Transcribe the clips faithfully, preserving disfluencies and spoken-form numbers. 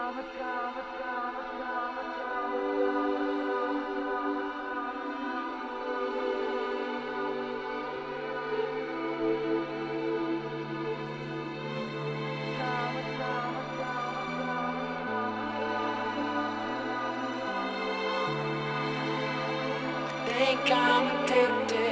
Think I'm addicted.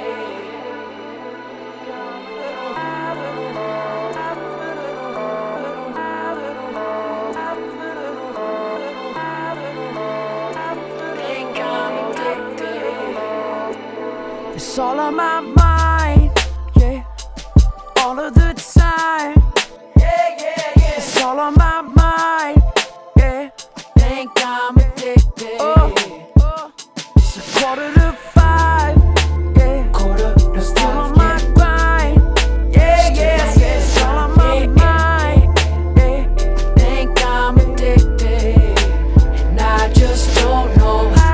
Think I'm addicted. It's all on my mind, yeah, all of the time. Yeah, yeah, yeah. It's all on my mind, yeah. Think I'm addicted. Oh, oh. It's a quarter to five, yeah. Quarter to Still on five, my yeah. grind, yeah, yeah, yeah. It's all on my Yeah, mind, yeah. Think I'm addicted, and I just don't know how.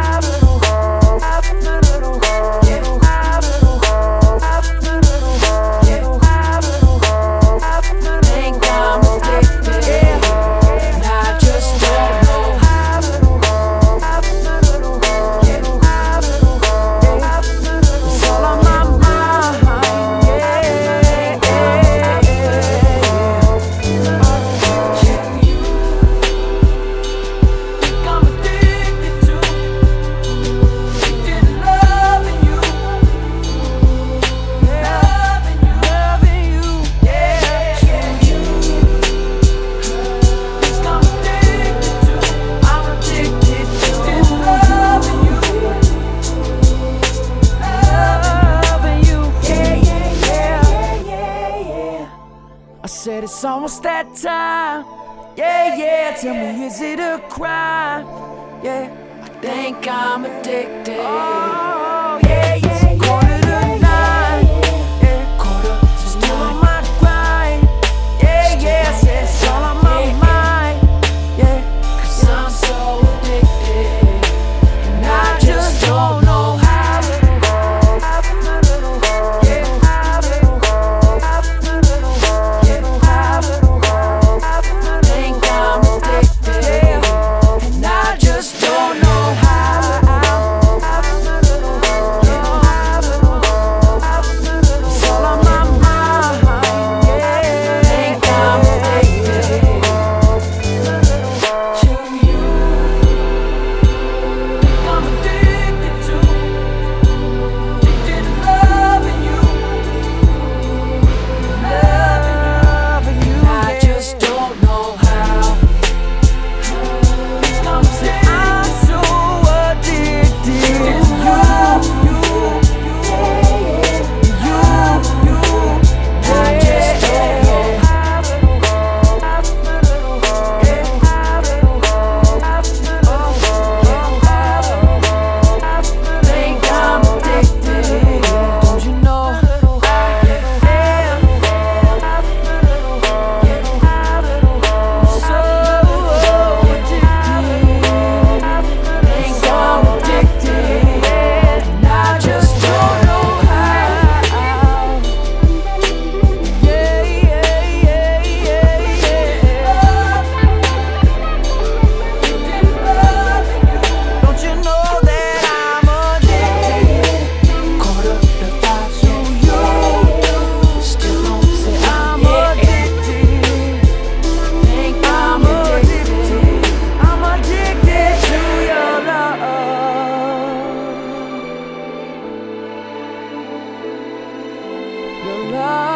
Think I'm addicted, and I just don't know how. It's all on my mind, yeah, yeah, yeah. Think I'm addicted to, addicted to loving you, loving you, Loving you, yeah, yeah. Think I'm addicted to, I'm addicted to loving you, loving you, yeah, yeah, yeah, yeah, yeah. I said it's almost that time, yeah, yeah. Tell me, is it a crime? Yeah, think I'm addicted. oh, yeah, yeah, quarter to nine, yeah. Quarter to Still on nine. my grind, yeah, yeah. I said it's all on my mind, yeah. Cause I'm so addicted, and I just don't know how. Think I'm addicted, and I just don't know how. It's all on my mind, yeah. Think I'm addicted to you. Think I'm addicted to, addicted to loving you, loving you. Loving you, I yeah. just don't know how. Think I'm addicted. I'm so addicted to you, you, you, you. I just don't know Think I'm addicted. Don't you know? So addicted. Think I'm addicted, and I just don't know how. Yeah, yeah, yeah, yeah, yeah. Don't you know that I'm addicted? Quarter to five, so you still don't say I'm yeah. addicted. Think I'm I'm addicted. addicted. I'm addicted to your love. Your love.